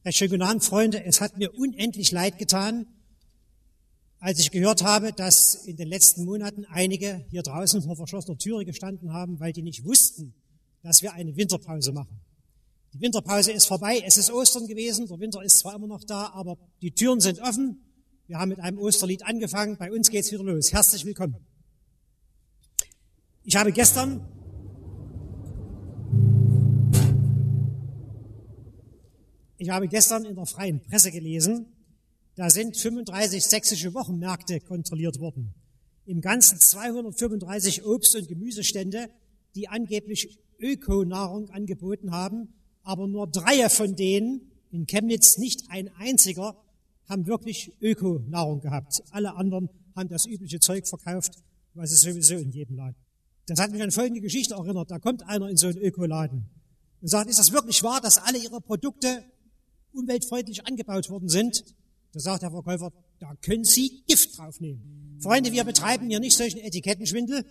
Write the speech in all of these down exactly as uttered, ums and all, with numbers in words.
Recht schönen guten Abend, Freunde. Es hat mir unendlich leid getan, als ich gehört habe, dass in den letzten Monaten einige hier draußen vor verschlossener Türe gestanden haben, weil die nicht wussten, dass wir eine Winterpause machen. Die Winterpause ist vorbei, es ist Ostern gewesen, der Winter ist zwar immer noch da, aber die Türen sind offen. Wir haben mit einem Osterlied angefangen, bei uns geht's wieder los. Herzlich willkommen. Ich habe gestern Ich habe gestern in der Freien Presse gelesen, da sind fünfunddreißig sächsische Wochenmärkte kontrolliert worden. Im Ganzen zweihundertfünfunddreißig Obst- und Gemüsestände, die angeblich Ökonahrung angeboten haben, aber nur drei von denen, in Chemnitz nicht ein einziger, haben wirklich Ökonahrung gehabt. Alle anderen haben das übliche Zeug verkauft, was es sowieso in jedem Laden. Das hat mich an folgende Geschichte erinnert. Da kommt einer in so einen Ökoladen und sagt, ist das wirklich wahr, dass alle ihre Produkte umweltfreundlich angebaut worden sind? Da sagt der Verkäufer, da können Sie Gift draufnehmen. Freunde, wir betreiben hier nicht solchen Etikettenschwindel.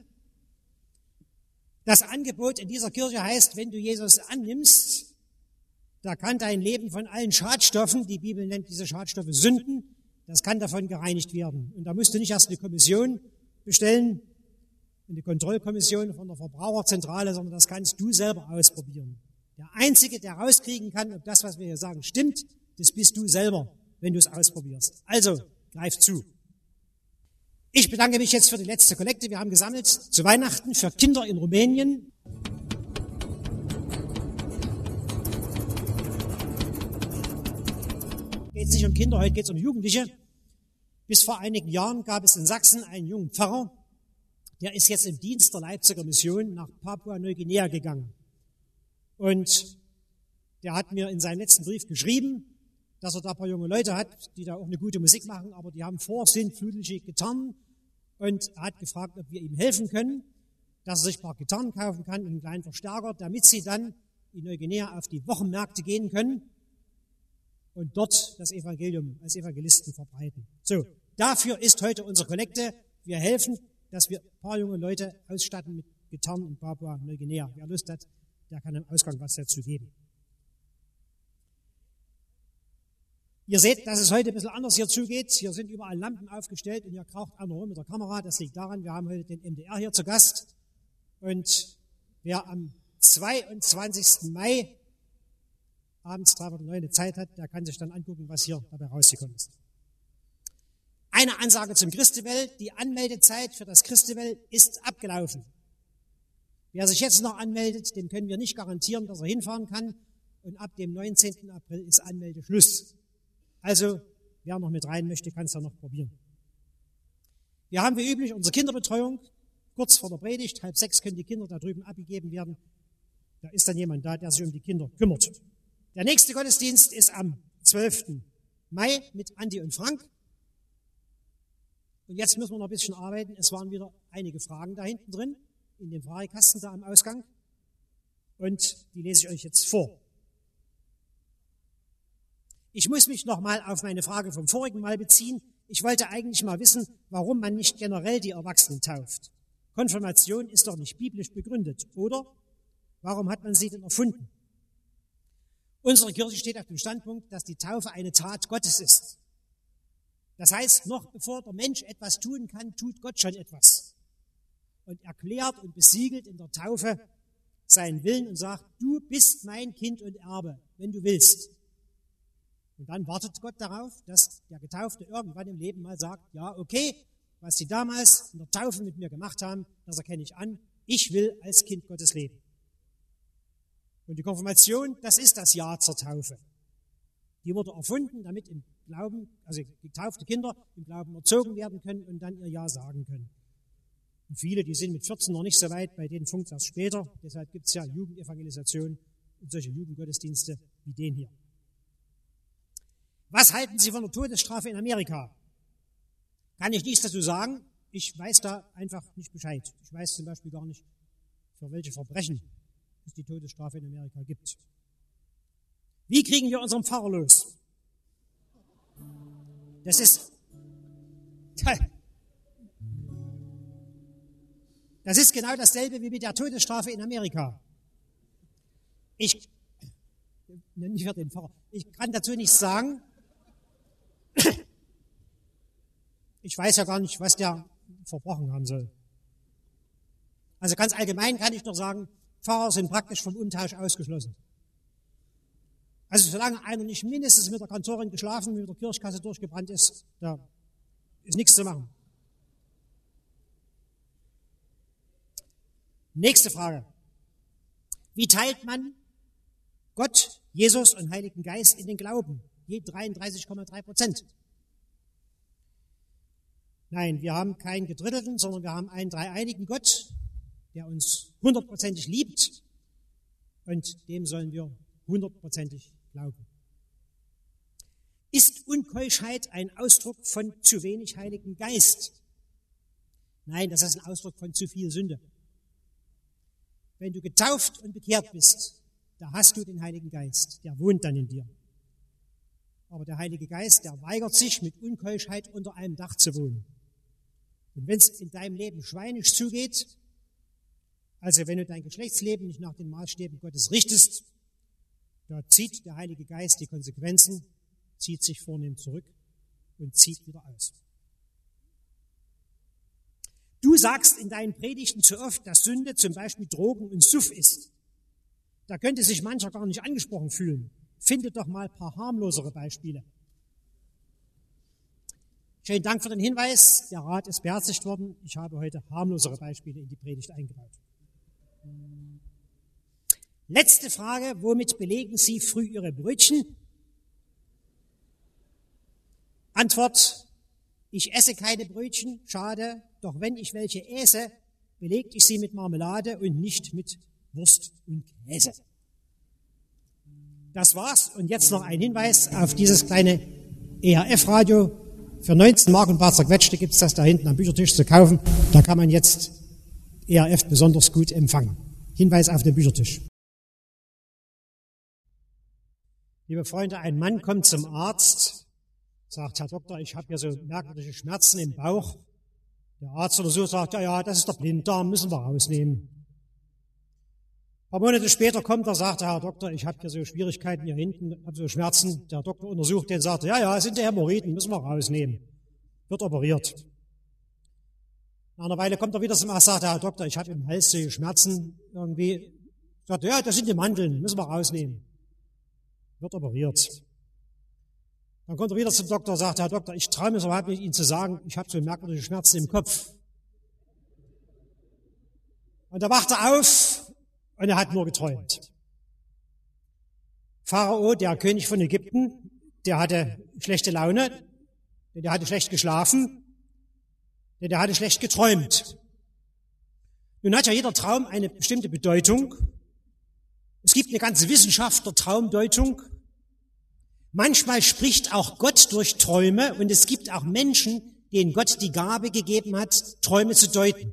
Das Angebot in dieser Kirche heißt, wenn du Jesus annimmst, da kann dein Leben von allen Schadstoffen, die Bibel nennt diese Schadstoffe Sünden, das kann davon gereinigt werden. Und da musst du nicht erst eine Kommission bestellen, eine Kontrollkommission von der Verbraucherzentrale, sondern das kannst du selber ausprobieren. Der Einzige, der rauskriegen kann, ob das, was wir hier sagen, stimmt, das bist du selber, wenn du es ausprobierst. Also, greif zu. Ich bedanke mich jetzt für die letzte Kollekte. Wir haben gesammelt zu Weihnachten für Kinder in Rumänien. Geht es nicht um Kinder, heute geht es um Jugendliche. Bis vor einigen Jahren gab es in Sachsen einen jungen Pfarrer, der ist jetzt im Dienst der Leipziger Mission nach Papua-Neuguinea gegangen. Und der hat mir in seinem letzten Brief geschrieben, dass er da ein paar junge Leute hat, die da auch eine gute Musik machen, aber die haben vorsinnflutliche Gitarren. Und er hat gefragt, ob wir ihm helfen können, dass er sich ein paar Gitarren kaufen kann und einen kleinen Verstärker, damit sie dann in Neuguinea auf die Wochenmärkte gehen können und dort das Evangelium als Evangelisten verbreiten. So, dafür ist heute unsere Kollekte. Wir helfen, dass wir ein paar junge Leute ausstatten mit Gitarren in Papua-Neuguinea. Wer Lust hat, der kann im Ausgang was dazu geben. Ihr seht, dass es heute ein bisschen anders hier zugeht. Hier sind überall Lampen aufgestellt und hier kraucht einer rum mit der Kamera. Das liegt daran, wir haben heute den M D R hier zu Gast. Und wer am zweiundzwanzigsten Mai abends dreiviertel neun Zeit hat, der kann sich dann angucken, was hier dabei rausgekommen ist. Eine Ansage zum Christabel. Die Anmeldezeit für das Christabel ist abgelaufen. Wer sich jetzt noch anmeldet, dem können wir nicht garantieren, dass er hinfahren kann. Und ab dem neunzehnten April ist Anmeldeschluss. Also, wer noch mit rein möchte, kann es ja noch probieren. Wir haben wie üblich unsere Kinderbetreuung. Kurz vor der Predigt, halb sechs können die Kinder da drüben abgegeben werden. Da ist dann jemand da, der sich um die Kinder kümmert. Der nächste Gottesdienst ist am zwölften Mai mit Andi und Frank. Und jetzt müssen wir noch ein bisschen arbeiten. Es waren wieder einige Fragen da hinten drin, in dem Fragekasten da am Ausgang. Und die lese ich euch jetzt vor. Ich muss mich nochmal auf meine Frage vom vorigen Mal beziehen. Ich wollte eigentlich mal wissen, warum man nicht generell die Erwachsenen tauft. Konfirmation ist doch nicht biblisch begründet, oder? Warum hat man sie denn erfunden? Unsere Kirche steht auf dem Standpunkt, dass die Taufe eine Tat Gottes ist. Das heißt, noch bevor der Mensch etwas tun kann, tut Gott schon etwas. Und erklärt und besiegelt in der Taufe seinen Willen und sagt, du bist mein Kind und Erbe, wenn du willst. Und dann wartet Gott darauf, dass der Getaufte irgendwann im Leben mal sagt, ja, okay, was Sie damals in der Taufe mit mir gemacht haben, das erkenne ich an, ich will als Kind Gottes leben. Und die Konfirmation, das ist das Ja zur Taufe. Die wurde erfunden, damit im Glauben, also getaufte Kinder im Glauben erzogen werden können und dann ihr Ja sagen können. Und viele, die sind mit vierzehn noch nicht so weit, bei denen funkt das später. Deshalb gibt es ja Jugendevangelisation und solche Jugendgottesdienste wie den hier. Was halten Sie von der Todesstrafe in Amerika? Kann ich nichts dazu sagen. Ich weiß da einfach nicht Bescheid. Ich weiß zum Beispiel gar nicht, für welche Verbrechen es die Todesstrafe in Amerika gibt. Wie kriegen wir unseren Pfarrer los? Das ist, das ist genau dasselbe wie mit der Todesstrafe in Amerika. Ich, nicht für den Pfarrer. Ich kann dazu nichts sagen. Ich weiß ja gar nicht, was der verbrochen haben soll. Also ganz allgemein kann ich nur sagen, Pfarrer sind praktisch vom Umtausch ausgeschlossen. Also solange einer nicht mindestens mit der Kantorin geschlafen, mit der Kirchkasse durchgebrannt ist, da ist nichts zu machen. Nächste Frage. Wie teilt man Gott, Jesus und Heiligen Geist in den Glauben? Je dreiunddreißig Komma drei Prozent. Nein, wir haben keinen gedrittelten, sondern wir haben einen dreieinigen Gott, der uns hundertprozentig liebt und dem sollen wir hundertprozentig glauben. Ist Unkeuschheit ein Ausdruck von zu wenig Heiligen Geist? Nein, das ist ein Ausdruck von zu viel Sünde. Wenn du getauft und bekehrt bist, da hast du den Heiligen Geist, der wohnt dann in dir. Aber der Heilige Geist, der weigert sich, mit Unkeuschheit unter einem Dach zu wohnen. Und wenn es in deinem Leben schweinisch zugeht, also wenn du dein Geschlechtsleben nicht nach den Maßstäben Gottes richtest, da zieht der Heilige Geist die Konsequenzen, zieht sich vornehm zurück und zieht wieder aus. Du sagst in deinen Predigten zu oft, dass Sünde zum Beispiel Drogen und Suff ist. Da könnte sich mancher gar nicht angesprochen fühlen. Finde doch mal ein paar harmlosere Beispiele. Schönen Dank für den Hinweis. Der Rat ist beherzigt worden. Ich habe heute harmlosere Beispiele in die Predigt eingebaut. Letzte Frage. Womit belegen Sie früh Ihre Brötchen? Antwort. Ich esse keine Brötchen, schade, doch wenn ich welche esse, belege ich sie mit Marmelade und nicht mit Wurst und Käse. Das war's. Und jetzt noch ein Hinweis auf dieses kleine E H F-Radio. Für neunzehn Mark und ein paar zerquetschte gibt es das da hinten am Büchertisch zu kaufen. Da kann man jetzt E H F besonders gut empfangen. Hinweis auf den Büchertisch. Liebe Freunde, ein Mann kommt zum Arzt, sagt, Herr Doktor, ich habe hier so merkwürdige Schmerzen im Bauch. Der Arzt oder so sagt, ja, ja, das ist der Blinddarm, müssen wir rausnehmen. Ein paar Monate später kommt er, sagt, Herr Doktor, ich habe hier so Schwierigkeiten hier hinten, habe so Schmerzen. Der Doktor untersucht den, sagt, ja, ja, es sind die Hämorrhoiden, müssen wir rausnehmen. Wird operiert. Nach einer Weile kommt er wieder zum Arzt, sagt, Herr Doktor, ich habe im Hals so Schmerzen irgendwie. Sagt, ja, das sind die Mandeln, müssen wir rausnehmen. Wird operiert. Dann kommt er wieder zum Doktor und sagt, Herr Doktor, ich traue mir überhaupt nicht, Ihnen zu sagen, ich habe so merkwürdige Schmerzen im Kopf. Und da wacht er auf und er hat nur geträumt. Pharao, der König von Ägypten, der hatte schlechte Laune, der hatte schlecht geschlafen, der hatte schlecht geträumt. Nun hat ja jeder Traum eine bestimmte Bedeutung. Es gibt eine ganze Wissenschaft der Traumdeutung. Manchmal spricht auch Gott durch Träume und es gibt auch Menschen, denen Gott die Gabe gegeben hat, Träume zu deuten.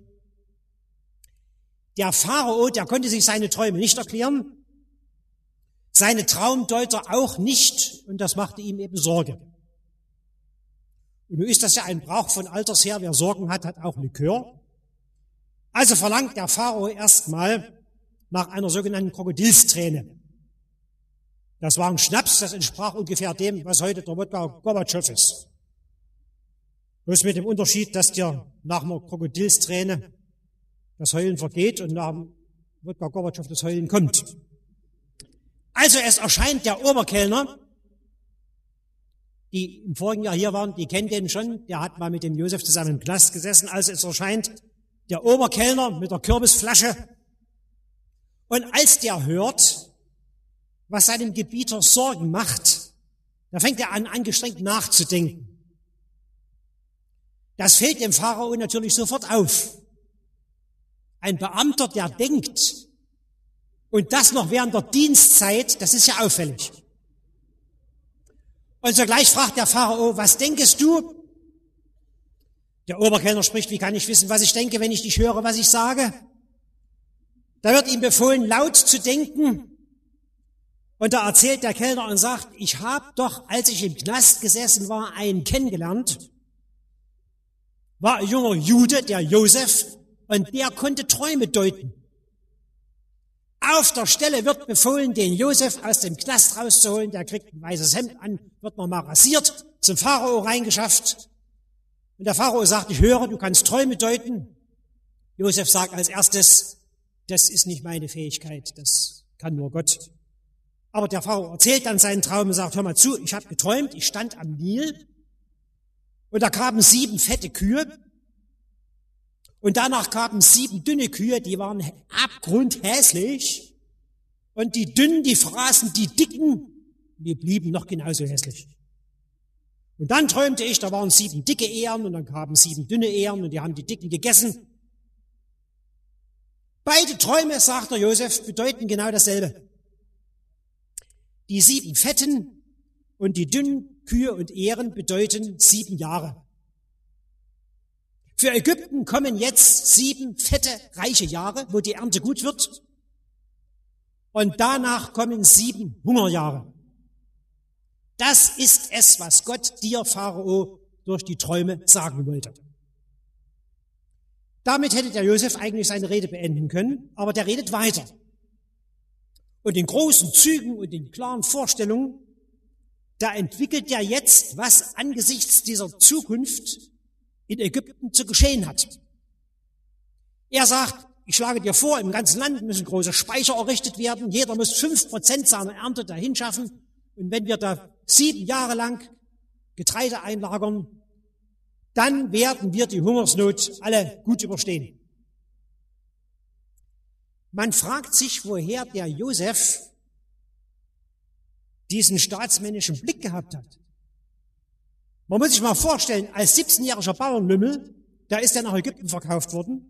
Der Pharao, der konnte sich seine Träume nicht erklären, seine Traumdeuter auch nicht und das machte ihm eben Sorge. Und nun ist das ja ein Brauch von alters her, wer Sorgen hat, hat auch Likör. Also verlangt der Pharao erstmal nach einer sogenannten Krokodilsträne. Das war ein Schnaps, das entsprach ungefähr dem, was heute der Wodka Gorbatschow ist. Bloß mit dem Unterschied, dass dir nach einer Krokodilsträne das Heulen vergeht und nach dem Wodka Gorbatschow das Heulen kommt. Also es erscheint der Oberkellner, die im vorigen Jahr hier waren, die kennen den schon, der hat mal mit dem Josef zusammen im Knast gesessen, also es erscheint der Oberkellner mit der Kürbisflasche und als der hört, was seinem Gebieter Sorgen macht, da fängt er an, angestrengt nachzudenken. Das fällt dem Pharao natürlich sofort auf. Ein Beamter, der denkt, und das noch während der Dienstzeit, das ist ja auffällig. Und sogleich fragt der Pharao, was denkst du? Der Oberkellner spricht, wie kann ich wissen, was ich denke, wenn ich nicht höre, was ich sage? Da wird ihm befohlen, laut zu denken. Und da erzählt der Kellner und sagt, ich habe doch, als ich im Knast gesessen war, einen kennengelernt. War ein junger Jude, der Josef, und der konnte Träume deuten. Auf der Stelle wird befohlen, den Josef aus dem Knast rauszuholen. Der kriegt ein weißes Hemd an, wird nochmal rasiert, zum Pharao reingeschafft. Und der Pharao sagt, ich höre, du kannst Träume deuten. Josef sagt als erstes, das ist nicht meine Fähigkeit, das kann nur Gott. Aber der Pharao erzählt dann seinen Traum und sagt, hör mal zu, ich habe geträumt, ich stand am Nil und da kamen sieben fette Kühe und danach kamen sieben dünne Kühe, die waren abgrundhässlich und die dünnen, die fraßen die dicken, die blieben noch genauso hässlich. Und dann träumte ich, da waren sieben dicke Ehren und dann kamen sieben dünne Ehren und die haben die dicken gegessen. Beide Träume, sagt der Josef, bedeuten genau dasselbe. Die sieben fetten und die dünnen Kühe und Ehren bedeuten sieben Jahre. Für Ägypten kommen jetzt sieben fette, reiche Jahre, wo die Ernte gut wird. Und danach kommen sieben Hungerjahre. Das ist es, was Gott dir, Pharao, durch die Träume sagen wollte. Damit hätte der Josef eigentlich seine Rede beenden können, aber der redet weiter. Und in großen Zügen und in klaren Vorstellungen, da entwickelt er jetzt, was angesichts dieser Zukunft in Ägypten zu geschehen hat. Er sagt, ich schlage dir vor, im ganzen Land müssen große Speicher errichtet werden, jeder muss fünf Prozent seiner Ernte dahin schaffen. Und wenn wir da sieben Jahre lang Getreide einlagern, dann werden wir die Hungersnot alle gut überstehen. Man fragt sich, woher der Josef diesen staatsmännischen Blick gehabt hat. Man muss sich mal vorstellen, als siebzehnjähriger Bauernlümmel, da ist er nach Ägypten verkauft worden,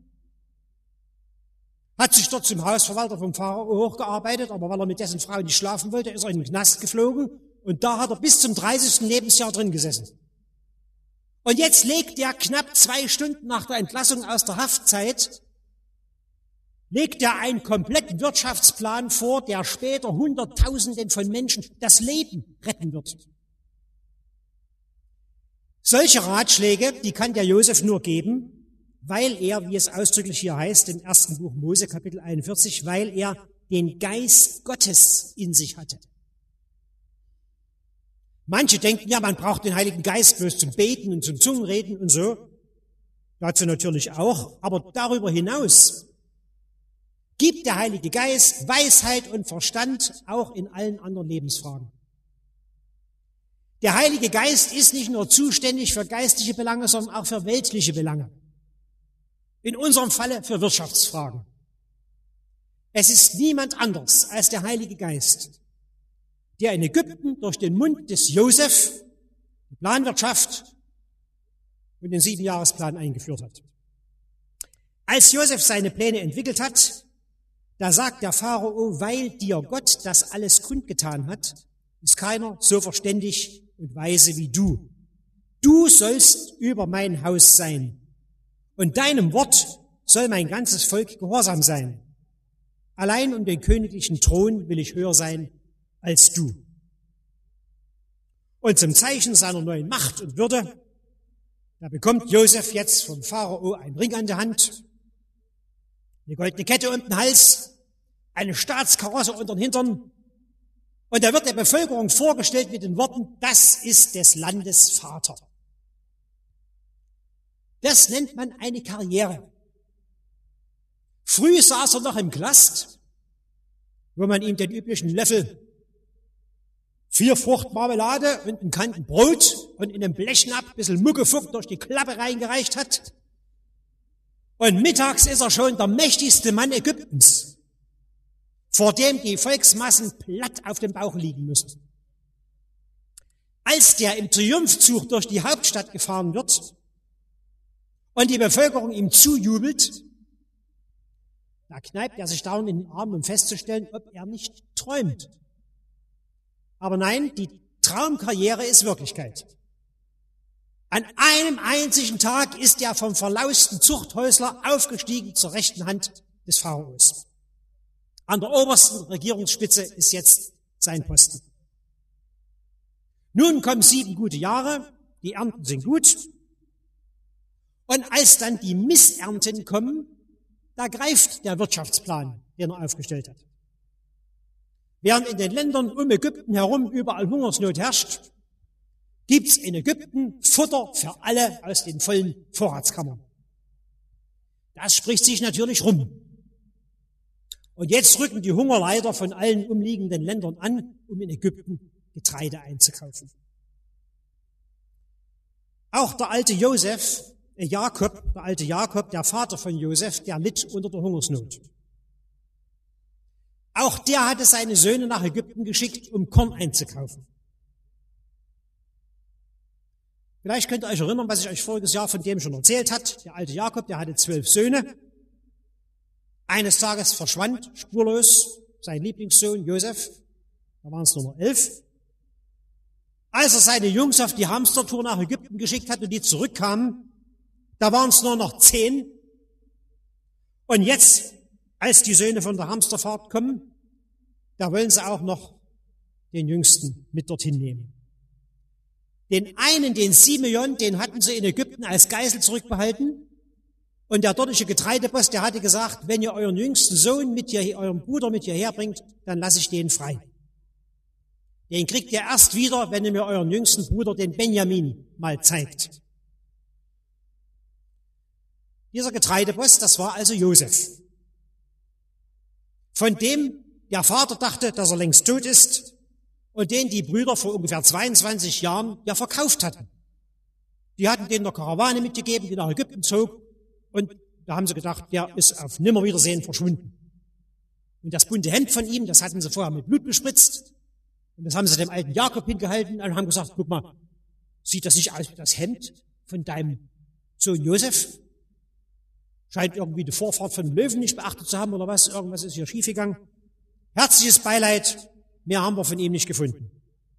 hat sich dort zum Hausverwalter vom Pharao hochgearbeitet, aber weil er mit dessen Frau nicht schlafen wollte, ist er in den Knast geflogen und da hat er bis zum dreißigsten Lebensjahr drin gesessen. Und jetzt legt er knapp zwei Stunden nach der Entlassung aus der Haftzeit, legt er einen kompletten Wirtschaftsplan vor, der später Hunderttausenden von Menschen das Leben retten wird. Solche Ratschläge, die kann der Josef nur geben, weil er, wie es ausdrücklich hier heißt, im ersten Buch Mose, Kapitel einundvierzig, weil er den Geist Gottes in sich hatte. Manche denken, ja, man braucht den Heiligen Geist bloß zum Beten und zum Zungenreden und so. Dazu natürlich auch, aber darüber hinaus gibt der Heilige Geist Weisheit und Verstand auch in allen anderen Lebensfragen. Der Heilige Geist ist nicht nur zuständig für geistliche Belange, sondern auch für weltliche Belange. In unserem Falle für Wirtschaftsfragen. Es ist niemand anders als der Heilige Geist, der in Ägypten durch den Mund des Josef die Planwirtschaft und den Siebenjahresplan eingeführt hat. Als Josef seine Pläne entwickelt hat, da sagt der Pharao, weil dir Gott das alles kundgetan hat, ist keiner so verständig und weise wie du. Du sollst über mein Haus sein. Und deinem Wort soll mein ganzes Volk gehorsam sein. Allein um den königlichen Thron will ich höher sein als du. Und zum Zeichen seiner neuen Macht und Würde, da bekommt Josef jetzt vom Pharao einen Ring an der Hand, eine goldene Kette um den Hals, eine Staatskarosse unter den Hintern, und da wird der Bevölkerung vorgestellt mit den Worten, das ist des Landes Vater. Das nennt man eine Karriere. Früh saß er noch im Glast, wo man ihm den üblichen Löffel vier Frucht Marmelade und einen Kanten Brot und in einem Blechnapf ein bisschen Muckefuck durch die Klappe reingereicht hat. Und mittags ist er schon der mächtigste Mann Ägyptens, vor dem die Volksmassen platt auf dem Bauch liegen müssen. Als der im Triumphzug durch die Hauptstadt gefahren wird und die Bevölkerung ihm zujubelt, da kneipt er sich dauernd in den Arm, um festzustellen, ob er nicht träumt. Aber nein, die Traumkarriere ist Wirklichkeit. An einem einzigen Tag ist er vom verlausten Zuchthäusler aufgestiegen zur rechten Hand des Pharaos. An der obersten Regierungsspitze ist jetzt sein Posten. Nun kommen sieben gute Jahre, die Ernten sind gut. Und als dann die Missernten kommen, da greift der Wirtschaftsplan, den er aufgestellt hat. Während in den Ländern um Ägypten herum überall Hungersnot herrscht, gibt's in Ägypten Futter für alle aus den vollen Vorratskammern. Das spricht sich natürlich rum. Und jetzt rücken die Hungerleider von allen umliegenden Ländern an, um in Ägypten Getreide einzukaufen. Auch der alte Josef, äh Jakob, der alte Jakob, der Vater von Josef, der litt unter der Hungersnot. Auch der hatte seine Söhne nach Ägypten geschickt, um Korn einzukaufen. Vielleicht könnt ihr euch erinnern, was ich euch voriges Jahr von dem schon erzählt hat. Der alte Jakob, der hatte zwölf Söhne. Eines Tages verschwand spurlos sein Lieblingssohn Josef. Da waren es nur noch elf. Als er seine Jungs auf die Hamstertour nach Ägypten geschickt hat und die zurückkamen, da waren es nur noch zehn. Und jetzt, als die Söhne von der Hamsterfahrt kommen, da wollen sie auch noch den Jüngsten mit dorthin nehmen. Den einen, den Simeon, den hatten sie in Ägypten als Geisel zurückbehalten. Und der dortige Getreideboss, der hatte gesagt, wenn ihr euren jüngsten Sohn mit hier, euren Bruder mit hierher bringt, dann lasse ich den frei. Den kriegt ihr erst wieder, wenn ihr mir euren jüngsten Bruder, den Benjamin, mal zeigt. Dieser Getreideboss, das war also Josef. Von dem der Vater dachte, dass er längst tot ist und den die Brüder vor ungefähr zweiundzwanzig Jahren ja verkauft hatten. Die hatten den der Karawane mitgegeben, die nach Ägypten zog, und da haben sie gedacht, der ist auf Nimmerwiedersehen verschwunden. Und das bunte Hemd von ihm, das hatten sie vorher mit Blut bespritzt. Und das haben sie dem alten Jakob hingehalten und haben gesagt, guck mal, sieht das nicht aus wie das Hemd von deinem Sohn Josef? Scheint irgendwie die Vorfahrt von Löwen nicht beachtet zu haben oder was, irgendwas ist hier schiefgegangen. Herzliches Beileid, mehr haben wir von ihm nicht gefunden.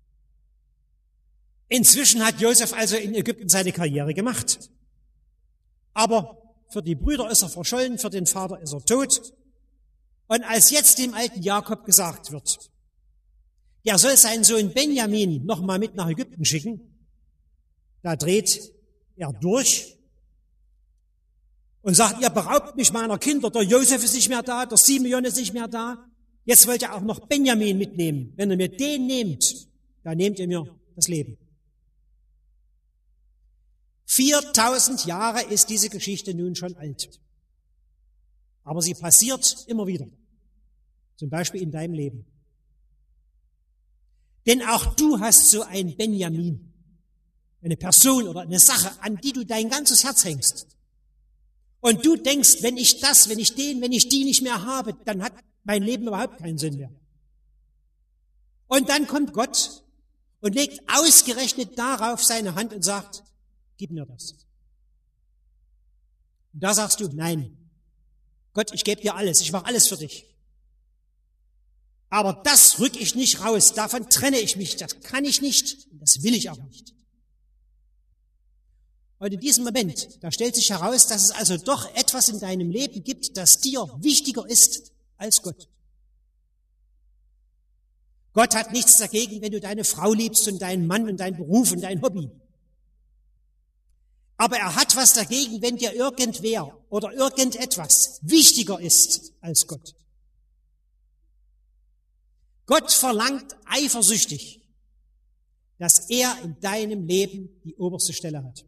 Inzwischen hat Josef also in Ägypten seine Karriere gemacht. Aber für die Brüder ist er verschollen, für den Vater ist er tot. Und als jetzt dem alten Jakob gesagt wird, der soll seinen Sohn Benjamin nochmal mit nach Ägypten schicken, da dreht er durch und sagt, ihr beraubt mich meiner Kinder, der Josef ist nicht mehr da, der Simeon ist nicht mehr da, jetzt wollt ihr auch noch Benjamin mitnehmen. Wenn ihr mir den nehmt, dann nehmt ihr mir das Leben. viertausend Jahre ist diese Geschichte nun schon alt. Aber sie passiert immer wieder. Zum Beispiel in deinem Leben. Denn auch du hast so ein Benjamin. Eine Person oder eine Sache, an die du dein ganzes Herz hängst. Und du denkst, wenn ich das, wenn ich den, wenn ich die nicht mehr habe, dann hat mein Leben überhaupt keinen Sinn mehr. Und dann kommt Gott und legt ausgerechnet darauf seine Hand und sagt, gib mir das. Und da sagst du, nein, Gott, ich gebe dir alles, ich mache alles für dich. Aber das rück ich nicht raus, davon trenne ich mich, das kann ich nicht, das will ich auch nicht. Und in diesem Moment, da stellt sich heraus, dass es also doch etwas in deinem Leben gibt, das dir wichtiger ist als Gott. Gott hat nichts dagegen, wenn du deine Frau liebst und deinen Mann und deinen Beruf und dein Hobby. Aber er hat was dagegen, wenn dir irgendwer oder irgendetwas wichtiger ist als Gott. Gott verlangt eifersüchtig, dass er in deinem Leben die oberste Stelle hat.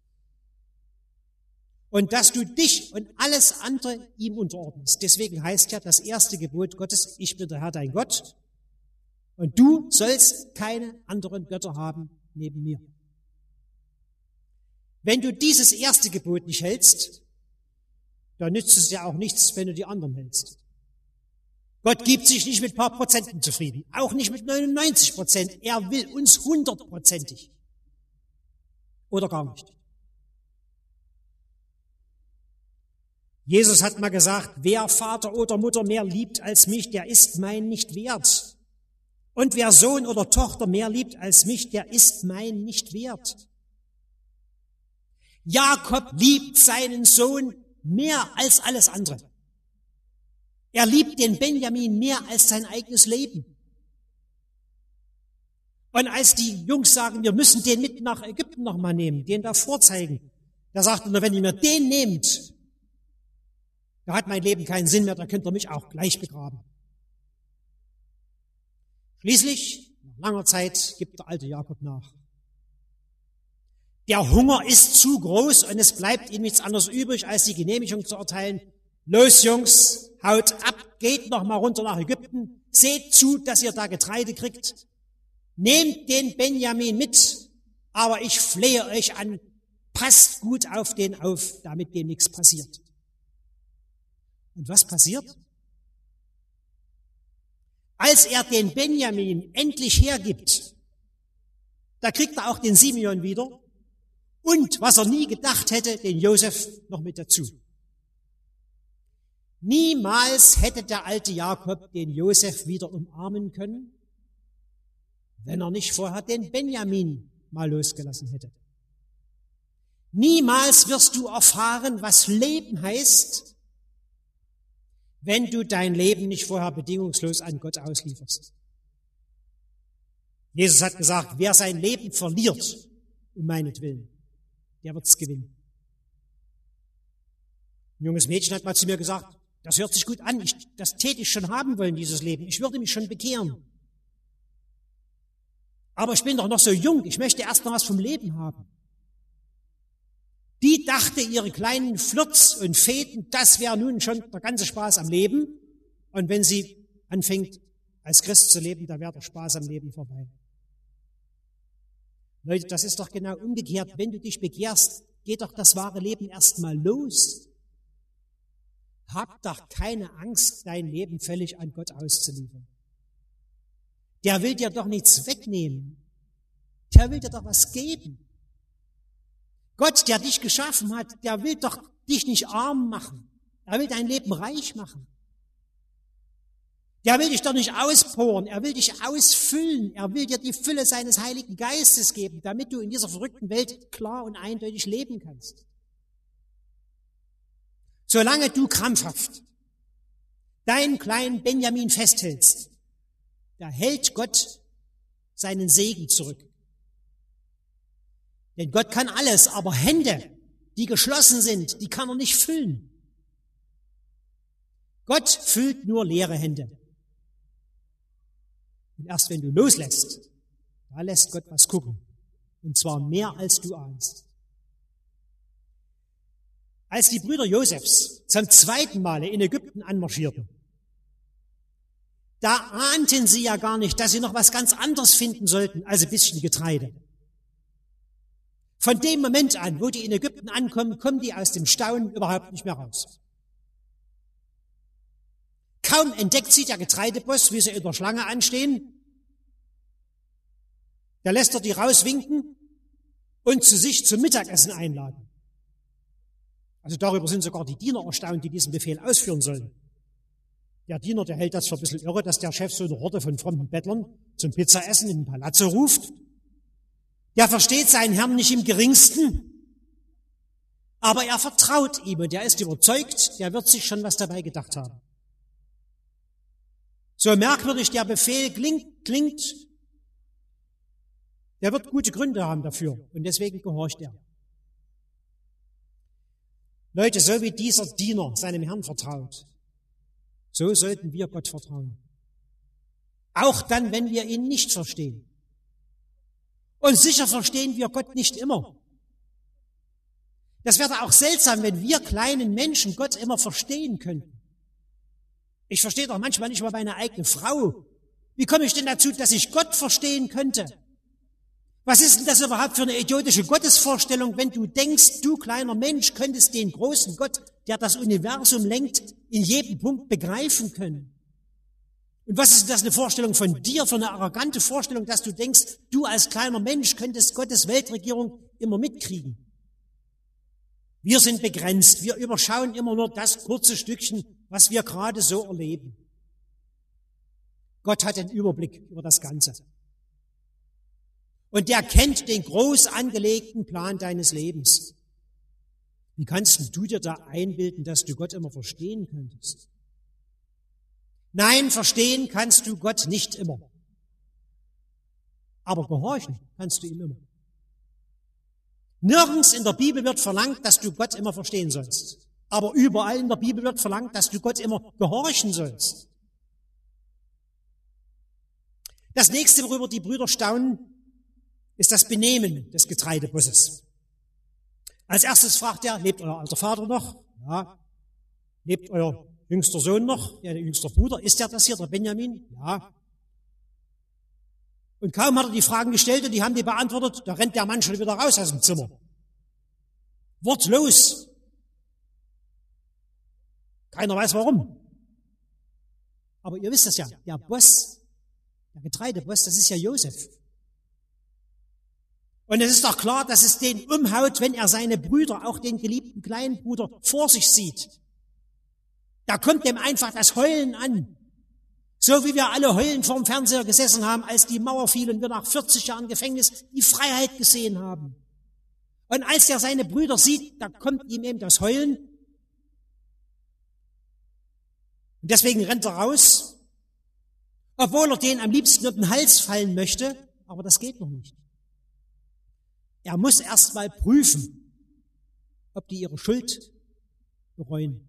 Und dass du dich und alles andere ihm unterordnest. Deswegen heißt ja das erste Gebot Gottes, ich bin der Herr dein Gott. Und du sollst keine anderen Götter haben neben mir. Wenn du dieses erste Gebot nicht hältst, dann nützt es ja auch nichts, wenn du die anderen hältst. Gott gibt sich nicht mit ein paar Prozenten zufrieden, auch nicht mit neunundneunzig Prozent. Er will uns hundertprozentig. Oder gar nicht. Jesus hat mal gesagt, wer Vater oder Mutter mehr liebt als mich, der ist mein nicht wert. Und wer Sohn oder Tochter mehr liebt als mich, der ist mein nicht wert. Jakob liebt seinen Sohn mehr als alles andere. Er liebt den Benjamin mehr als sein eigenes Leben. Und als die Jungs sagen, wir müssen den mit nach Ägypten nochmal nehmen, den da vorzeigen, da sagt er, wenn ihr mir den nehmt, da hat mein Leben keinen Sinn mehr, da könnt ihr mich auch gleich begraben. Schließlich, nach langer Zeit, gibt der alte Jakob nach. Der Hunger ist zu groß und es bleibt ihm nichts anderes übrig, als die Genehmigung zu erteilen. Los, Jungs, haut ab, geht noch mal runter nach Ägypten, seht zu, dass ihr da Getreide kriegt. Nehmt den Benjamin mit, aber ich flehe euch an, passt gut auf den auf, damit dem nichts passiert. Und was passiert? Als er den Benjamin endlich hergibt, da kriegt er auch den Simeon wieder und, was er nie gedacht hätte, den Josef noch mit dazu. Niemals hätte der alte Jakob den Josef wieder umarmen können, wenn er nicht vorher den Benjamin mal losgelassen hätte. Niemals wirst du erfahren, was Leben heißt, wenn du dein Leben nicht vorher bedingungslos an Gott auslieferst. Jesus hat gesagt, wer sein Leben verliert, um meinetwillen, der wird's gewinnen. Ein junges Mädchen hat mal zu mir gesagt, das hört sich gut an, ich, das täte ich schon haben wollen, dieses Leben. Ich würde mich schon bekehren. Aber ich bin doch noch so jung, ich möchte erst noch was vom Leben haben. Die dachte, ihre kleinen Flirts und Feten, das wäre nun schon der ganze Spaß am Leben. Und wenn sie anfängt, als Christ zu leben, da wäre der Spaß am Leben vorbei. Leute, das ist doch genau umgekehrt. Wenn du dich bekehrst, geht doch das wahre Leben erstmal los. Hab doch keine Angst, dein Leben völlig an Gott auszuliefern. Der will dir doch nichts wegnehmen. Der will dir doch was geben. Gott, der dich geschaffen hat, der will doch dich nicht arm machen. Er will dein Leben reich machen. Der will dich doch nicht auspowern, er will dich ausfüllen. Er will dir die Fülle seines Heiligen Geistes geben, damit du in dieser verrückten Welt klar und eindeutig leben kannst. Solange du krampfhaft deinen kleinen Benjamin festhältst, da hält Gott seinen Segen zurück. Denn Gott kann alles, aber Hände, die geschlossen sind, die kann er nicht füllen. Gott füllt nur leere Hände. Und erst wenn du loslässt, da lässt Gott was gucken. Und zwar mehr als du ahnst. Als die Brüder Josefs zum zweiten Male in Ägypten anmarschierten, da ahnten sie ja gar nicht, dass sie noch was ganz anderes finden sollten als ein bisschen Getreide. Von dem Moment an, wo die in Ägypten ankommen, kommen die aus dem Staunen überhaupt nicht mehr raus. Kaum entdeckt sie der Getreideboss, wie sie in der Schlange anstehen, der lässt er die rauswinken und zu sich zum Mittagessen einladen. Also darüber sind sogar die Diener erstaunt, die diesen Befehl ausführen sollen. Der Diener, der hält das für ein bisschen irre, dass der Chef so eine Horde von frommen Bettlern zum Pizzaessen in den Palazzo ruft. Der versteht seinen Herrn nicht im Geringsten, aber er vertraut ihm und er ist überzeugt, der wird sich schon was dabei gedacht haben. So merkwürdig der Befehl klingt, klingt, der wird gute Gründe haben dafür und deswegen gehorcht er. Leute, so wie dieser Diener seinem Herrn vertraut, so sollten wir Gott vertrauen. Auch dann, wenn wir ihn nicht verstehen. Und sicher verstehen wir Gott nicht immer. Das wäre auch seltsam, wenn wir kleinen Menschen Gott immer verstehen könnten. Ich verstehe doch manchmal nicht mal meine eigene Frau. Wie komme ich denn dazu, dass ich Gott verstehen könnte? Was ist denn das überhaupt für eine idiotische Gottesvorstellung, wenn du denkst, du kleiner Mensch könntest den großen Gott, der das Universum lenkt, in jedem Punkt begreifen können? Und was ist das eine Vorstellung von dir, für eine arrogante Vorstellung, dass du denkst, du als kleiner Mensch könntest Gottes Weltregierung immer mitkriegen? Wir sind begrenzt, wir überschauen immer nur das kurze Stückchen, was wir gerade so erleben. Gott hat den Überblick über das Ganze. Und der kennt den groß angelegten Plan deines Lebens. Wie kannst du dir da einbilden, dass du Gott immer verstehen könntest? Nein, verstehen kannst du Gott nicht immer. Aber gehorchen kannst du ihm immer. Nirgends in der Bibel wird verlangt, dass du Gott immer verstehen sollst. Aber überall in der Bibel wird verlangt, dass du Gott immer gehorchen sollst. Das nächste, worüber die Brüder staunen, ist das Benehmen des Getreidebosses. Als erstes fragt er, lebt euer alter Vater noch? Ja. Lebt euer jüngster Sohn noch? Ja, der jüngste Bruder. Ist der das hier, der Benjamin? Ja. Und kaum hat er die Fragen gestellt und die haben die beantwortet, da rennt der Mann schon wieder raus aus dem Zimmer. Wortlos. Keiner weiß warum. Aber ihr wisst das ja, der Boss, der Getreideboss, das ist ja Josef. Und es ist doch klar, dass es den umhaut, wenn er seine Brüder, auch den geliebten kleinen Bruder, vor sich sieht. Da kommt dem einfach das Heulen an. So wie wir alle heulend vorm Fernseher gesessen haben, als die Mauer fiel und wir nach vierzig Jahren Gefängnis die Freiheit gesehen haben. Und als er seine Brüder sieht, da kommt ihm eben das Heulen. Und deswegen rennt er raus, obwohl er denen am liebsten auf den Hals fallen möchte, aber das geht noch nicht. Er muss erst mal prüfen, ob die ihre Schuld bereuen.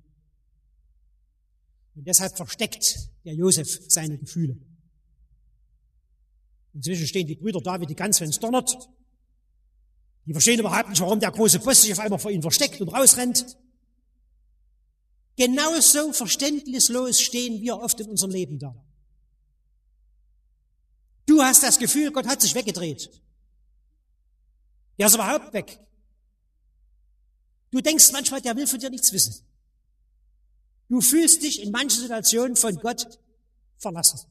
Und deshalb versteckt der Josef seine Gefühle. Inzwischen stehen die Brüder da wie die Gans, wenn es donnert. Die verstehen überhaupt nicht, warum der große Boss sich auf einmal vor ihnen versteckt und rausrennt. Genauso verständnislos stehen wir oft in unserem Leben da. Du hast das Gefühl, Gott hat sich weggedreht. Der ist überhaupt weg. Du denkst manchmal, der will von dir nichts wissen. Du fühlst dich in manchen Situationen von Gott verlassen.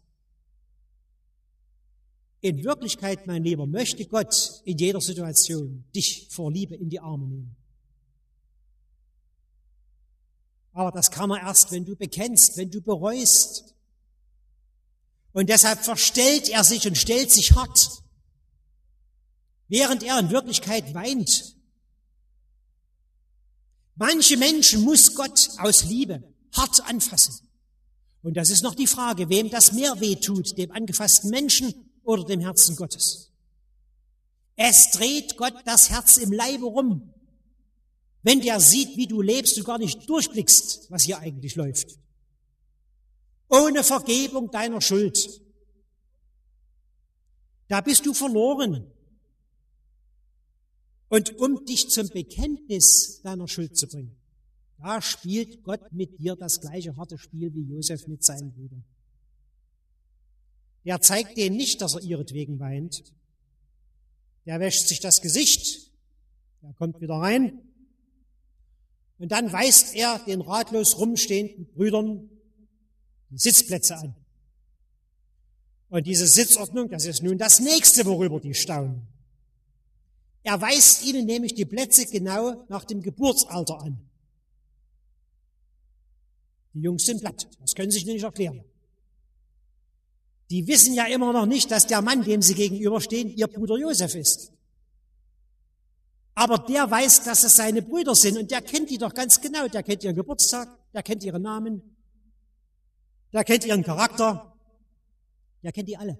In Wirklichkeit, mein Lieber, möchte Gott in jeder Situation dich vor Liebe in die Arme nehmen. Aber das kann er erst, wenn du bekennst, wenn du bereust. Und deshalb verstellt er sich und stellt sich hart, während er in Wirklichkeit weint. Manche Menschen muss Gott aus Liebe hart anfassen. Und das ist noch die Frage, wem das mehr wehtut, dem angefassten Menschen oder dem Herzen Gottes. Es dreht Gott das Herz im Leibe rum, wenn der sieht, wie du lebst und gar nicht durchblickst, was hier eigentlich läuft. Ohne Vergebung deiner Schuld. Da bist du verloren. Und um dich zum Bekenntnis deiner Schuld zu bringen, da spielt Gott mit dir das gleiche harte Spiel wie Josef mit seinen Brüdern. Der zeigt denen nicht, dass er ihretwegen weint. Der wäscht sich das Gesicht, der kommt wieder rein und dann weist er den ratlos rumstehenden Brüdern die Sitzplätze an. Und diese Sitzordnung, das ist nun das Nächste, worüber die staunen. Er weist ihnen nämlich die Plätze genau nach dem Geburtsalter an. Die Jungs sind platt, das können sie sich nicht erklären. Die wissen ja immer noch nicht, dass der Mann, dem sie gegenüberstehen, ihr Bruder Josef ist. Aber der weiß, dass es seine Brüder sind und der kennt die doch ganz genau. Der kennt ihren Geburtstag, der kennt ihren Namen, der kennt ihren Charakter, der kennt die alle.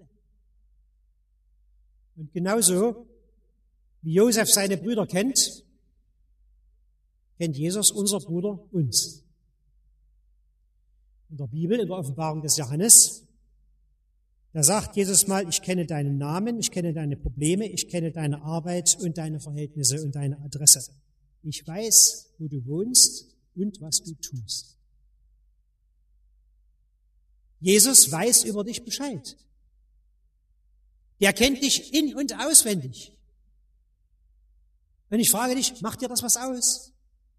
Und genauso wie Josef seine Brüder kennt, kennt Jesus, unser Bruder, uns. In der Bibel, in der Offenbarung des Johannes, da sagt Jesus mal, ich kenne deinen Namen, ich kenne deine Probleme, ich kenne deine Arbeit und deine Verhältnisse und deine Adresse. Ich weiß, wo du wohnst und was du tust. Jesus weiß über dich Bescheid. Der kennt dich in- und auswendig. Und ich frage dich, macht dir das was aus?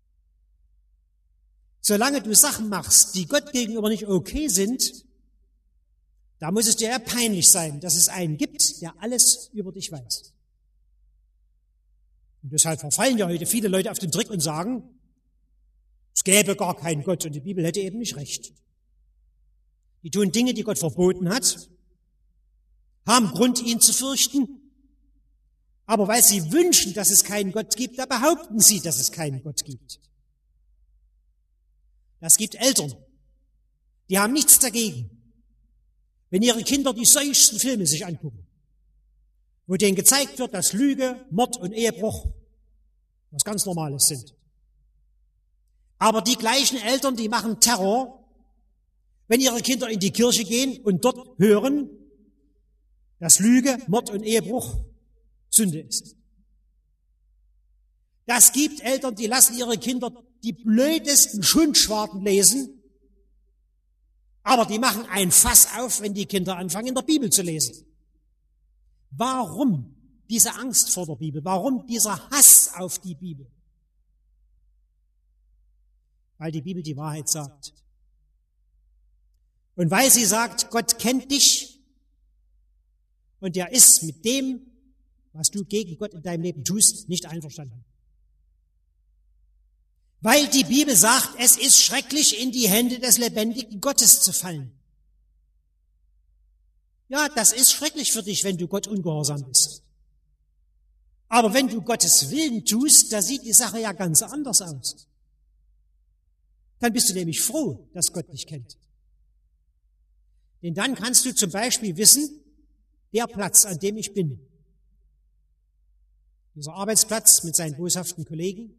Solange du Sachen machst, die Gott gegenüber nicht okay sind, da muss es dir ja peinlich sein, dass es einen gibt, der alles über dich weiß. Und deshalb verfallen ja heute viele Leute auf den Trick und sagen, es gäbe gar keinen Gott und die Bibel hätte eben nicht recht. Die tun Dinge, die Gott verboten hat, haben Grund, ihn zu fürchten, aber weil sie wünschen, dass es keinen Gott gibt, da behaupten sie, dass es keinen Gott gibt. Das gibt Eltern, die haben nichts dagegen, wenn ihre Kinder die seuchten Filme sich angucken, wo denen gezeigt wird, dass Lüge, Mord und Ehebruch was ganz Normales sind. Aber die gleichen Eltern, die machen Terror, wenn ihre Kinder in die Kirche gehen und dort hören, dass Lüge, Mord und Ehebruch Sünde ist. Das gibt Eltern, die lassen ihre Kinder die blödesten Schundschwaden lesen, aber die machen ein Fass auf, wenn die Kinder anfangen, in der Bibel zu lesen. Warum diese Angst vor der Bibel? Warum dieser Hass auf die Bibel? Weil die Bibel die Wahrheit sagt. Und weil sie sagt, Gott kennt dich und er ist mit dem, was du gegen Gott in deinem Leben tust, nicht einverstanden. Weil die Bibel sagt, es ist schrecklich, in die Hände des lebendigen Gottes zu fallen. Ja, das ist schrecklich für dich, wenn du Gott ungehorsam bist. Aber wenn du Gottes Willen tust, da sieht die Sache ja ganz anders aus. Dann bist du nämlich froh, dass Gott dich kennt. Denn dann kannst du zum Beispiel wissen, der Platz, an dem ich bin, dieser Arbeitsplatz mit seinen boshaften Kollegen,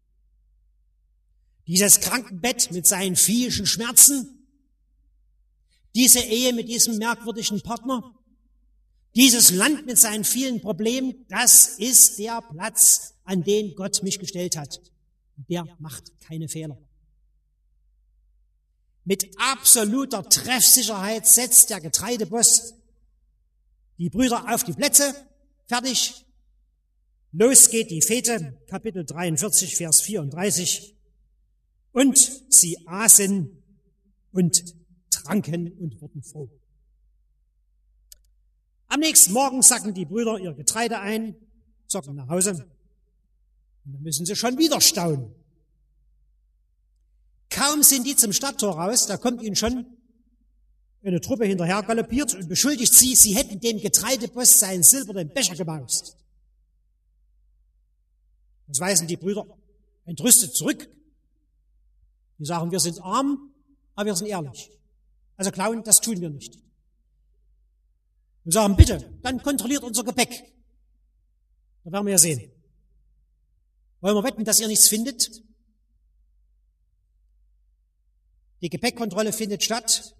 dieses Krankenbett mit seinen viehischen Schmerzen, diese Ehe mit diesem merkwürdigen Partner, dieses Land mit seinen vielen Problemen, das ist der Platz, an den Gott mich gestellt hat. Der macht keine Fehler. Mit absoluter Treffsicherheit setzt der Getreideboss die Brüder auf die Plätze, fertig. Los geht die Fete, Kapitel dreiundvierzig, Vers vierunddreißig. Und sie aßen und tranken und wurden froh. Am nächsten Morgen sacken die Brüder ihr Getreide ein, zocken nach Hause. Und dann müssen sie schon wieder staunen. Kaum sind die zum Stadttor raus, da kommt ihnen schon eine Truppe hinterher galoppiert und beschuldigt sie, sie hätten dem Getreideboss seinen silbernen Becher gemaust. Das weisen die Brüder entrüstet zurück. Die sagen, wir sind arm, aber wir sind ehrlich. Also klauen, das tun wir nicht. Und sagen, bitte, dann kontrolliert unser Gepäck. Da werden wir ja sehen. Wollen wir wetten, dass ihr nichts findet? Die Gepäckkontrolle findet statt.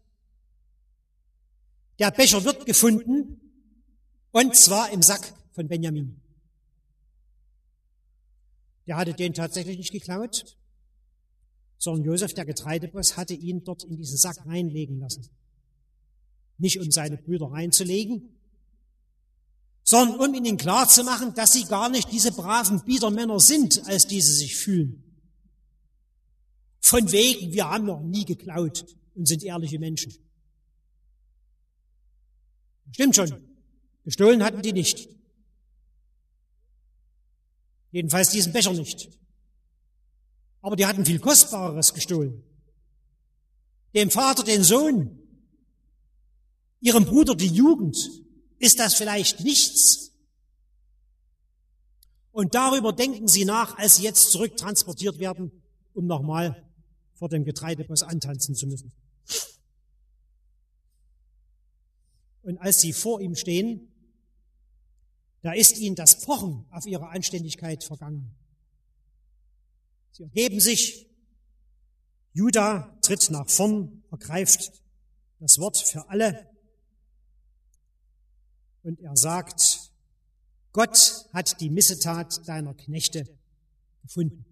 Der Becher wird gefunden, und zwar im Sack von Benjamin. Der hatte den tatsächlich nicht geklaut, sondern Josef, der Getreideboss, hatte ihn dort in diesen Sack reinlegen lassen. Nicht um seine Brüder reinzulegen, sondern um ihnen klarzumachen, dass sie gar nicht diese braven Biedermänner sind, als die sie sich fühlen. Von wegen, wir haben noch nie geklaut und sind ehrliche Menschen. Stimmt schon, gestohlen hatten die nicht. Jedenfalls diesen Becher nicht. Aber die hatten viel Kostbareres gestohlen. Dem Vater den Sohn, ihrem Bruder die Jugend. Ist das vielleicht nichts? Und darüber denken sie nach, als sie jetzt zurücktransportiert werden, um nochmal vor dem Getreideboss antanzen zu müssen. Und als sie vor ihm stehen, da ist ihnen das Pochen auf ihre Anständigkeit vergangen. Sie ergeben sich. Juda tritt nach vorn, ergreift das Wort für alle. Und er sagt, Gott hat die Missetat deiner Knechte gefunden.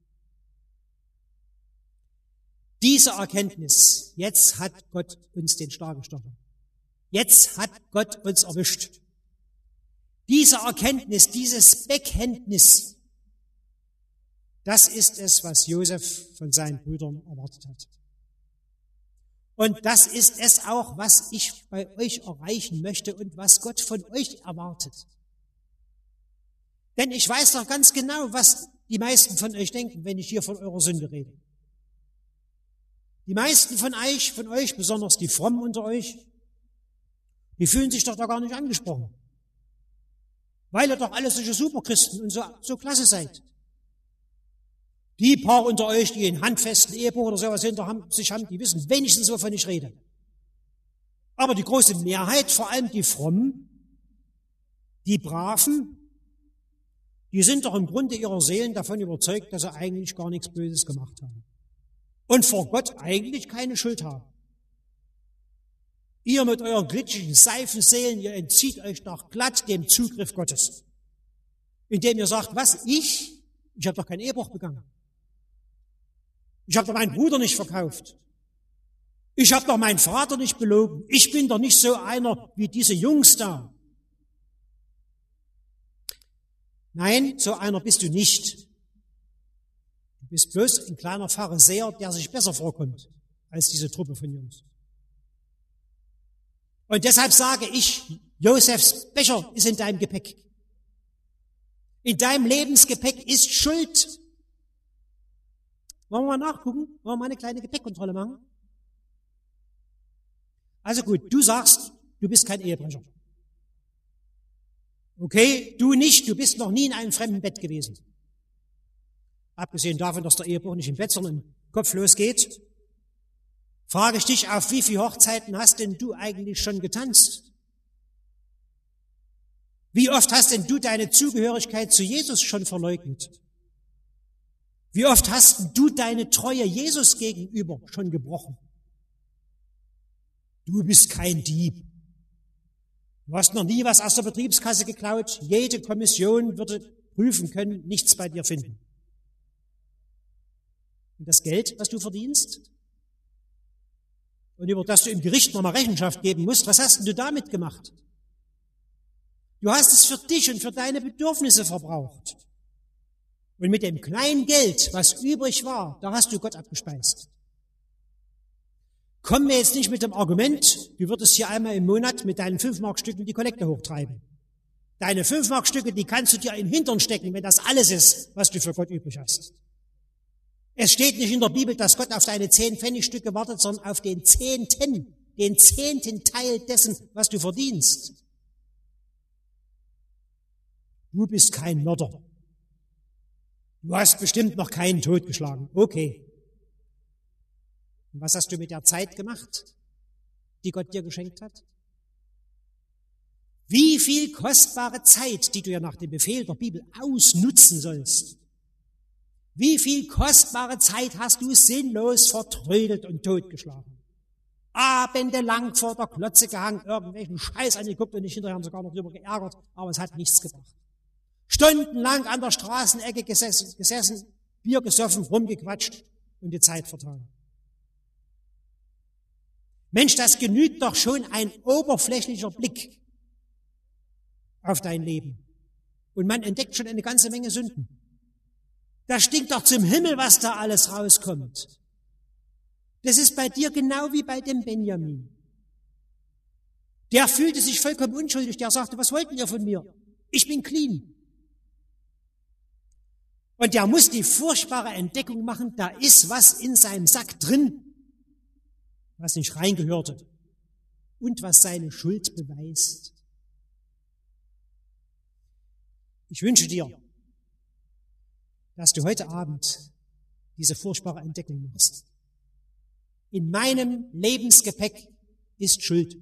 Diese Erkenntnis, jetzt hat Gott uns den Schlag gestochen. Jetzt hat Gott uns erwischt. Diese Erkenntnis, dieses Bekenntnis, das ist es, was Josef von seinen Brüdern erwartet hat. Und das ist es auch, was ich bei euch erreichen möchte und was Gott von euch erwartet. Denn ich weiß doch ganz genau, was die meisten von euch denken, wenn ich hier von eurer Sünde rede. Die meisten von euch, von euch, besonders die Frommen unter euch, die fühlen sich doch da gar nicht angesprochen. Weil ihr doch alle solche Superchristen und so, so klasse seid. Die paar unter euch, die einen handfesten Ehebruch oder sowas hinter sich haben, die wissen wenigstens, wovon ich rede. Aber die große Mehrheit, vor allem die Frommen, die Braven, die sind doch im Grunde ihrer Seelen davon überzeugt, dass sie eigentlich gar nichts Böses gemacht haben. Und vor Gott eigentlich keine Schuld haben. Ihr mit euren glitschigen Seifenseelen, ihr entzieht euch doch glatt dem Zugriff Gottes. Indem ihr sagt, was, ich? Ich habe doch keinen Ehebruch begangen. Ich habe doch meinen Bruder nicht verkauft. Ich habe doch meinen Vater nicht belogen. Ich bin doch nicht so einer wie diese Jungs da. Nein, so einer bist du nicht. Du bist bloß ein kleiner Pharisäer, der sich besser vorkommt als diese Truppe von Jungs. Und deshalb sage ich, Josefs Becher ist in deinem Gepäck. In deinem Lebensgepäck ist Schuld. Wollen wir mal nachgucken? Wollen wir mal eine kleine Gepäckkontrolle machen? Also gut, du sagst, du bist kein Ehebrecher. Okay, du nicht, du bist noch nie in einem fremden Bett gewesen. Abgesehen davon, dass der Ehebruch nicht im Bett, sondern im Kopf losgeht, frage ich dich, auf wie viele Hochzeiten hast denn du eigentlich schon getanzt? Wie oft hast denn du deine Zugehörigkeit zu Jesus schon verleugnet? Wie oft hast denn du deine Treue Jesus gegenüber schon gebrochen? Du bist kein Dieb. Du hast noch nie was aus der Betriebskasse geklaut. Jede Kommission würde prüfen können, nichts bei dir finden. Und das Geld, was du verdienst und über das du im Gericht nochmal Rechenschaft geben musst, was hast denn du damit gemacht? Du hast es für dich und für deine Bedürfnisse verbraucht. Und mit dem kleinen Geld, was übrig war, da hast du Gott abgespeist. Komm mir jetzt nicht mit dem Argument, du würdest hier einmal im Monat mit deinen fünf-Mark-Stücken die Kollekte hochtreiben. Deine fünf-Mark-Stücke, die kannst du dir in den Hintern stecken, wenn das alles ist, was du für Gott übrig hast. Es steht nicht in der Bibel, dass Gott auf deine zehn Pfennigstücke wartet, sondern auf den Zehnten, den zehnten Teil dessen, was du verdienst. Du bist kein Mörder. Du hast bestimmt noch keinen totgeschlagen. Okay. Und was hast du mit der Zeit gemacht, die Gott dir geschenkt hat? Wie viel kostbare Zeit, die du ja nach dem Befehl der Bibel ausnutzen sollst, wie viel kostbare Zeit hast du sinnlos vertrödelt und totgeschlagen? Abendelang vor der Klotze gehangen, irgendwelchen Scheiß angeguckt und nicht hinterher haben sogar noch drüber geärgert, aber es hat nichts gebracht. Stundenlang an der Straßenecke gesessen, gesessen, Bier gesoffen, rumgequatscht und die Zeit vertan. Mensch, das genügt doch schon ein oberflächlicher Blick auf dein Leben. Und man entdeckt schon eine ganze Menge Sünden. Da stinkt doch zum Himmel, was da alles rauskommt. Das ist bei dir genau wie bei dem Benjamin. Der fühlte sich vollkommen unschuldig, der sagte, was wollten ihr von mir? Ich bin clean. Und der muss die furchtbare Entdeckung machen, da ist was in seinem Sack drin, was nicht reingehörte und was seine Schuld beweist. Ich wünsche dir, dass du heute Abend diese furchtbare Entdeckung machst. In meinem Lebensgepäck ist Schuld.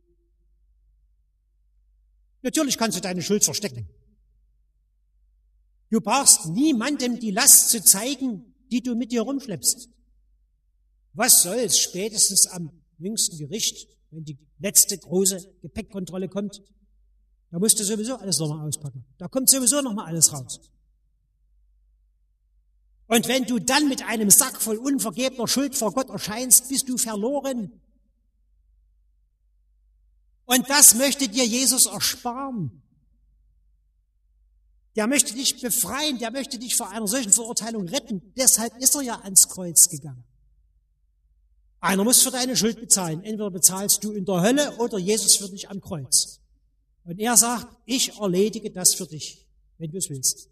Natürlich kannst du deine Schuld verstecken. Du brauchst niemandem die Last zu zeigen, die du mit dir rumschleppst. Was soll's spätestens am jüngsten Gericht, wenn die letzte große Gepäckkontrolle kommt? Da musst du sowieso alles nochmal auspacken. Da kommt sowieso nochmal alles raus. Und wenn du dann mit einem Sack voll unvergebener Schuld vor Gott erscheinst, bist du verloren. Und das möchte dir Jesus ersparen. Der möchte dich befreien, der möchte dich vor einer solchen Verurteilung retten. Deshalb ist er ja ans Kreuz gegangen. Einer muss für deine Schuld bezahlen. Entweder bezahlst du in der Hölle oder Jesus für dich am Kreuz. Und er sagt, ich erledige das für dich, wenn du es willst.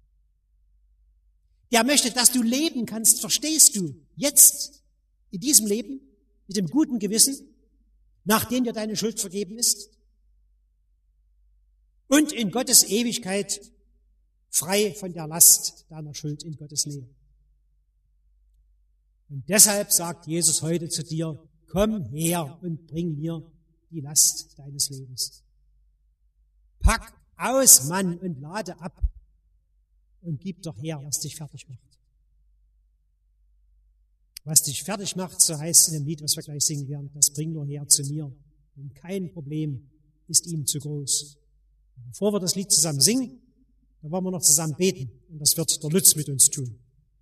Der möchte, dass du leben kannst, verstehst du, jetzt, in diesem Leben, mit dem guten Gewissen, nachdem dir deine Schuld vergeben ist, und in Gottes Ewigkeit frei von der Last deiner Schuld in Gottes Nähe. Und deshalb sagt Jesus heute zu dir, komm her und bring mir die Last deines Lebens. Pack aus, Mann, und lade ab und gib doch her, was dich fertig macht. Was dich fertig macht, so heißt es in dem Lied, was wir gleich singen werden, das bring nur her zu mir, und kein Problem ist ihm zu groß. Bevor wir das Lied zusammen singen, da wollen wir noch zusammen beten. Und das wird der Lutz mit uns tun.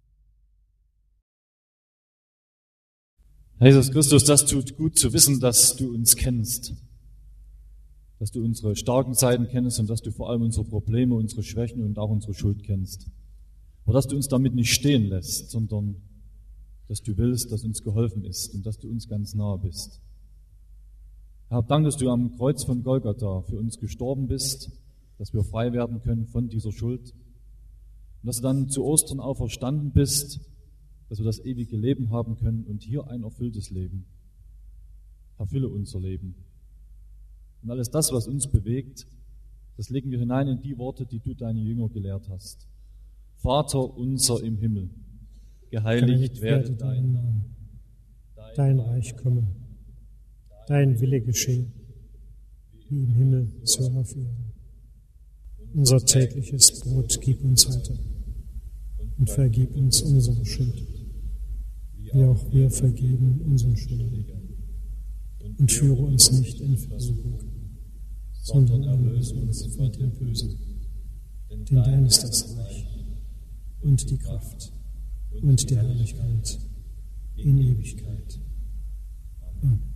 Herr Jesus Christus, das tut gut zu wissen, dass du uns kennst. Dass du unsere starken Seiten kennst und dass du vor allem unsere Probleme, unsere Schwächen und auch unsere Schuld kennst. Aber dass du uns damit nicht stehen lässt, sondern dass du willst, dass uns geholfen ist und dass du uns ganz nahe bist. Herr, danke, dass du am Kreuz von Golgatha für uns gestorben bist, dass wir frei werden können von dieser Schuld und dass du dann zu Ostern auferstanden bist, dass wir das ewige Leben haben können und hier ein erfülltes Leben. Erfülle unser Leben. Und alles das, was uns bewegt, das legen wir hinein in die Worte, die du deine Jünger gelehrt hast. Vater unser im Himmel, geheiligt werde dein Name. Dein Reich komme, dein Wille geschehe, wie im Himmel, so auf Erden. Unser tägliches Brot gib uns heute und vergib uns unsere Schuld, wie auch wir vergeben unseren Schuldigen. Und führe uns nicht in Versuchung, sondern erlöse uns von dem Bösen. Denn dein ist das Reich und die Kraft und die Herrlichkeit in Ewigkeit. Amen.